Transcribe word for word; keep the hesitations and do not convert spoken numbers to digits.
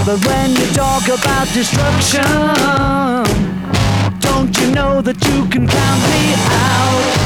But when you talk about destruction, don't you know that you can count me out?